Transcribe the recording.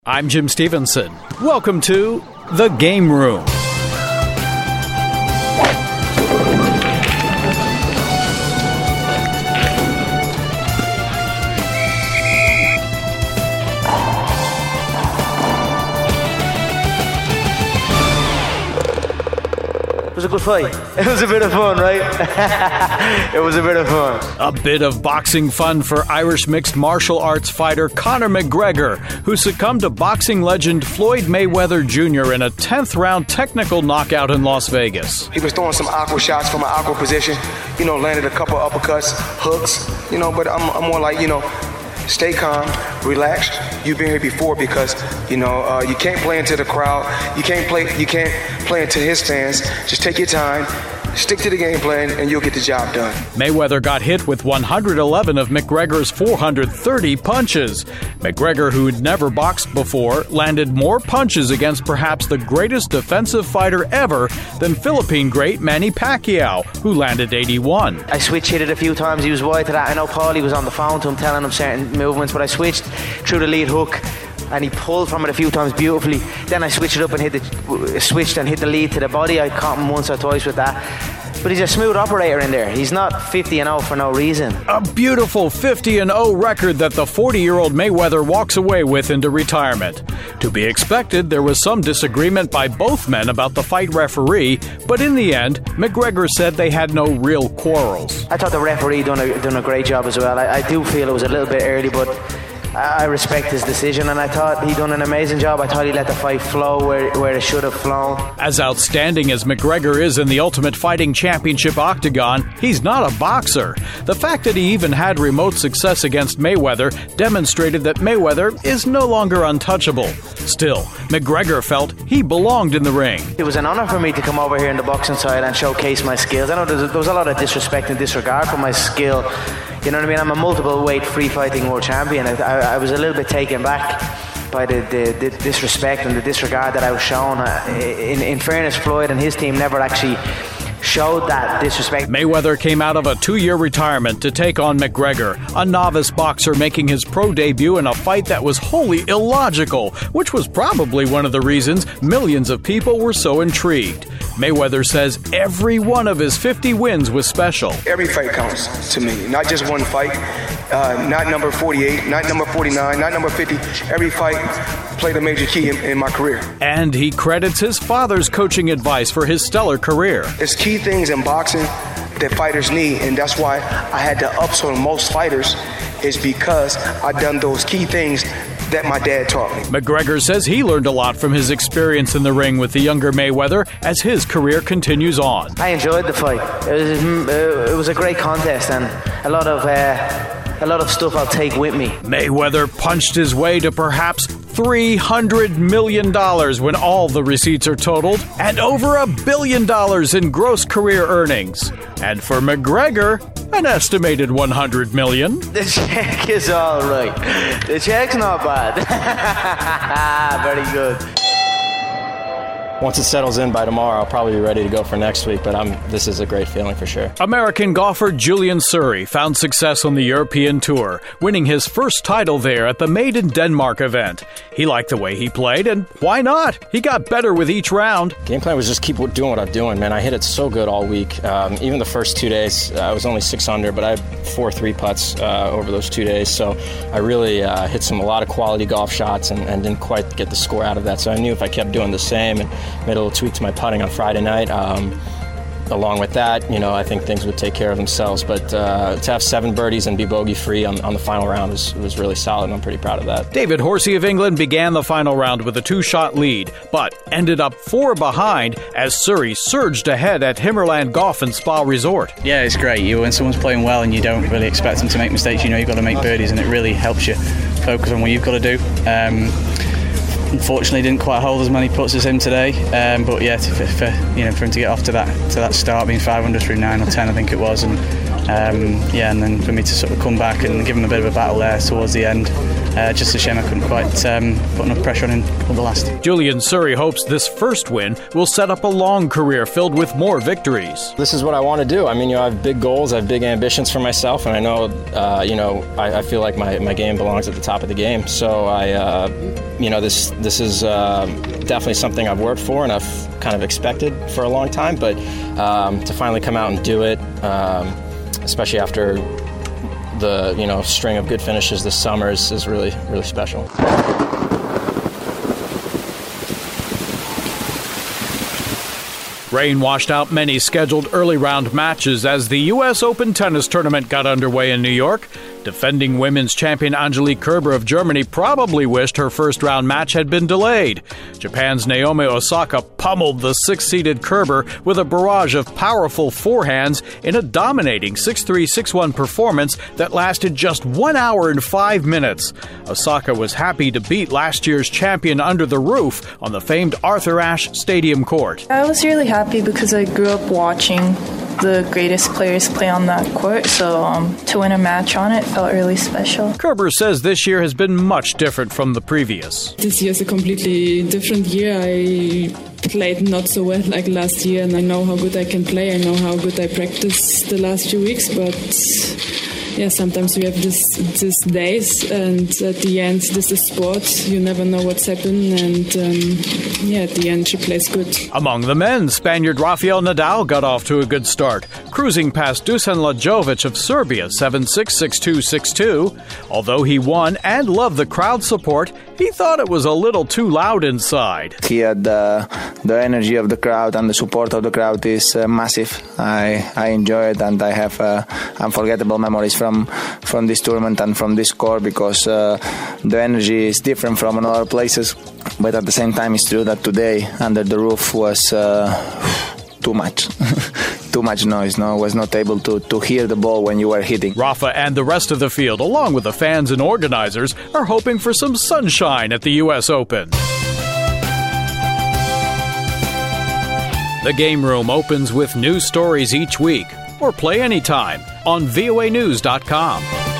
I'm Jim Stevenson. Welcome to The Game Room. It was a good fight. It was a bit of fun, right? It was a bit of fun. A bit of boxing fun for Irish mixed martial arts fighter Conor McGregor, who succumbed to boxing legend Floyd Mayweather Jr. in a 10th round technical knockout in Las Vegas. He was throwing some awkward shots from an awkward position, landed a couple uppercuts, hooks, but I'm more like, stay calm, relax. You've been here before because, you can't play into the crowd. You can't play into his fans. Just take your time, stick to the game plan, and you'll get the job done. Mayweather got hit with 111 of McGregor's 430 punches. McGregor, who'd never boxed before, landed more punches against perhaps the greatest defensive fighter ever than Philippine great Manny Pacquiao, who landed 81. I switch hit it a few times. He was wide to that. I know Paulie was on the phone to him telling him certain movements, but I switched through the lead hook and he pulled from it a few times beautifully. Then I switched it up and hit the lead to the body. I caught him once or twice with that. But he's a smooth operator in there. He's not 50-0 for no reason. A beautiful 50-0 record that the 40-year-old Mayweather walks away with into retirement. To be expected, there was some disagreement by both men about the fight referee, but in the end, McGregor said they had no real quarrels. I thought the referee done a great job as well. I do feel it was a little bit early, but I respect his decision, and I thought he done an amazing job. I thought he let the fight flow where it should have flown. As outstanding as McGregor is in the Ultimate Fighting Championship octagon, he's not a boxer. The fact that he even had remote success against Mayweather demonstrated that Mayweather is no longer untouchable. Still, McGregor felt he belonged in the ring. It was an honor for me to come over here in the boxing side and showcase my skills. I know there was a lot of disrespect and disregard for my skill. You know what I mean? I'm a multiple weight free fighting world champion. I was a little bit taken back by the disrespect and the disregard that I was shown. In fairness, Floyd and his team never actually showed that disrespect. Mayweather came out of a 2-year retirement to take on McGregor, a novice boxer making his pro debut in a fight that was wholly illogical, which was probably one of the reasons millions of people were so intrigued. Mayweather says every one of his 50 wins was special. Every fight counts to me, not just one fight, not number 48, not number 49, not number 50. Every fight played a major key in my career. And he credits his father's coaching advice for his stellar career. There's key things in boxing that fighters need, and that's why I had to upsell most fighters, is because I done those key things that my dad taught me. McGregor says he learned a lot from his experience in the ring with the younger Mayweather as his career continues on. I enjoyed the fight. It was a great contest and a lot of stuff I'll take with me. Mayweather punched his way to perhaps $300 million when all the receipts are totaled, and over $1 billion in gross career earnings. And for McGregor, an estimated $100 million. The check is all right. The check's not bad. Very good. Once it settles in by tomorrow, I'll probably be ready to go for next week, but this is a great feeling for sure. American golfer Julian Surrey found success on the European Tour, winning his first title there at the Made in Denmark event. He liked the way he played, and why not? He got better with each round. Game plan was just keep doing what I'm doing, man. I hit it so good all week. Even the first 2 days, I was only 6 under, but I had 4 3-putts over those 2 days, so I really hit a lot of quality golf shots and didn't quite get the score out of that. So I knew if I kept doing the same and made a little tweak to my putting on Friday night. Along with that, I think things would take care of themselves. But to have 7 birdies and be bogey-free on the final round was really solid, and I'm pretty proud of that. David Horsey of England began the final round with a 2-shot lead, but ended up 4 behind as Surrey surged ahead at Himmerland Golf and Spa Resort. Yeah, it's great. When someone's playing well and you don't really expect them to make mistakes, you've got to make birdies, and it really helps you focus on what you've got to do. Unfortunately, didn't quite hold as many putts as him today, but yeah, for him to get off to that start, being 5 under through 9 or 10, I think it was, and then for me to sort of come back and give him a bit of a battle there towards the end, Just a shame I couldn't quite put enough pressure on him at the last. Julian Surrey hopes this first win will set up a long career filled with more victories. This is what I want to do. I mean, I have big goals, I have big ambitions for myself, and I know, I feel like my game belongs at the top of the game. So this is definitely something I've worked for and I've kind of expected for a long time. But to finally come out and do it, especially after the string of good finishes this summer, is really, really special. Rain washed out many scheduled early round matches as the U.S. Open tennis tournament got underway in New York. Defending women's champion Angelique Kerber of Germany probably wished her first round match had been delayed. Japan's Naomi Osaka pummeled the six-seeded Kerber with a barrage of powerful forehands in a dominating 6-3, 6-1 performance that lasted just 1 hour and 5 minutes. Osaka was happy to beat last year's champion under the roof on the famed Arthur Ashe Stadium court. I was really happy because I grew up watching the greatest players play on that court, so to win a match on it felt really special. Kerber says this year has been much different from the previous. This year is a completely different year. I played not so well like last year, and I know how good I can play. I know how good I practiced the last few weeks, but sometimes we have these days, and at the end, this is sport. You never know what's happened, and at the end, she plays good. Among the men, Spaniard Rafael Nadal got off to a good start, cruising past Dusan Lajovic of Serbia 7-6, 6-2, 6-2. Although he won and loved the crowd support, he thought it was a little too loud inside. He had the energy of the crowd, and the support of the crowd is massive. I enjoy it, and I have unforgettable memories from this tournament and from this court, because the energy is different from other places. But at the same time, it's true that today under the roof was too much. Too much noise. I was not able to hear the ball when you were hitting. Rafa and the rest of the field, along with the fans and organizers, are hoping for some sunshine at the U.S. Open. The Game Room opens with new stories each week, or play anytime on voanews.com.